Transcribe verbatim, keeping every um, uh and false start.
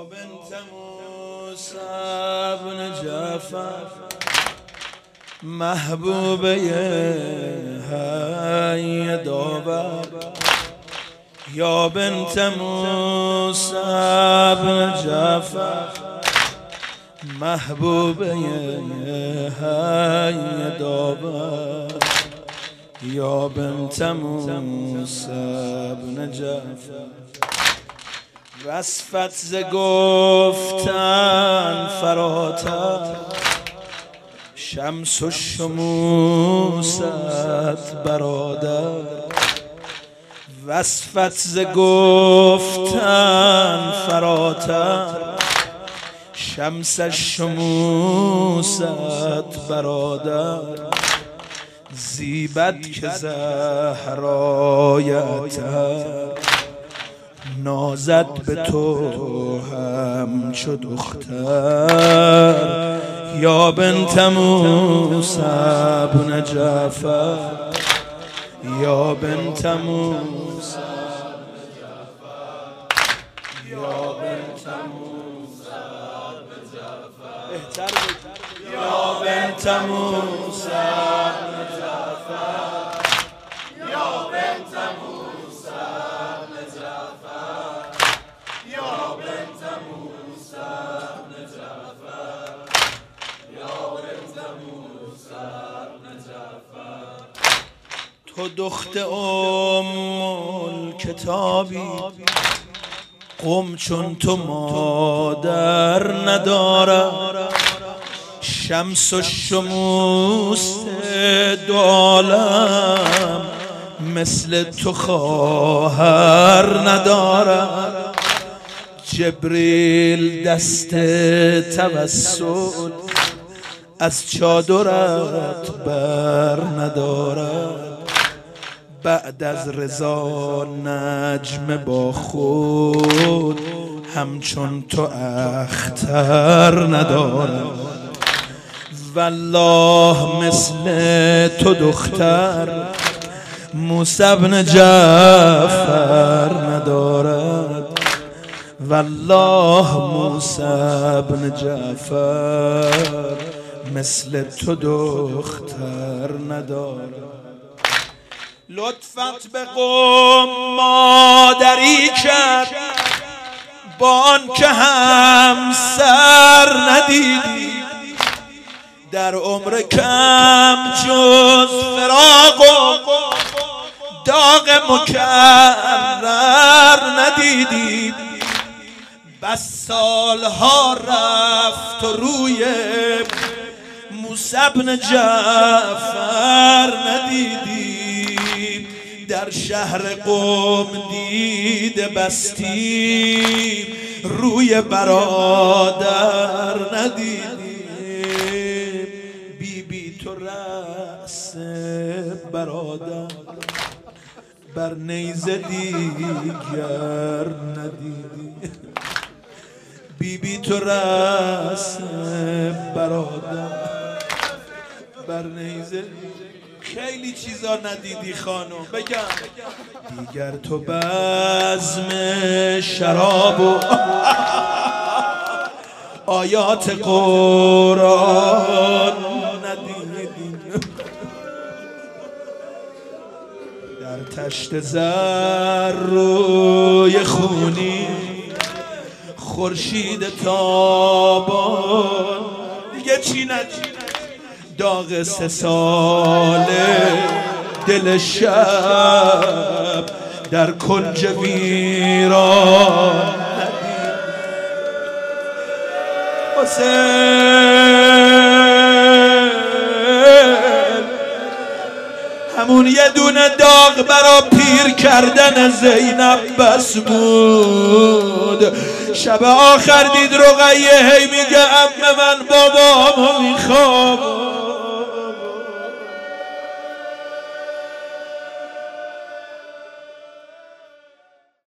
بنت موسی بن جعفر محبوبه حی داور یا بنت موسی بن جعفر محبوبه حی داور یا بنت موسی بن جعفر وصفت ز گفتن فراتر شمس و شموست برادر وصفت ز گفتن فراتر شمس شموست برادر زیبت که زهرایتر نازد به تو همچو دختر یا بنت موسی بن جعفر یا بنت موسی بن جعفر یا بنت موسی بن جعفر بهتر یا بنت موسی بن جعفر یا بنت موسی بن جعفر یا بنت موسی بن جعفر یا بنت موسی بن جعفر تو دخت ام الکتابی قوم چون تو مادر ندارد شمس و شموس دو عالم مثل تو خواهر ندارد جبریل دست توسل از چادرت بر ندارد بعد از رضا نجم با خود همچون تو اختر ندارد والله مثل تو دختر موسی بن جعفر ندارد والله موسی بن جعفر مثل تو دختر ندارد لطفت به قوم مادری کرد با آن که همسر ندیدی در عمر کم جز فراق و داغ مکرر ندیدی بس سالها رفت و روی موسی بن جعفر ندیدی در شهر قم دیده بستی روی برادر ندیدی بی بی تو رأس برادر بر نیزه دیگر ندیدی بی بی تو رأس برادر بر نیزه خیلی چیزا ندیدی خانم بگم دیگر تو بزم شراب و آیات قرآن ندیدی در تشت زر روی خونی خورشید تابان دیگه چی ندیدی داغ سه ساله دل شب در کنج ویران حسین همون یه دونه داغ برا پیر کردن زینب بس بود شب آخر دید رقیه هی میگه عمه من بابامو میخوام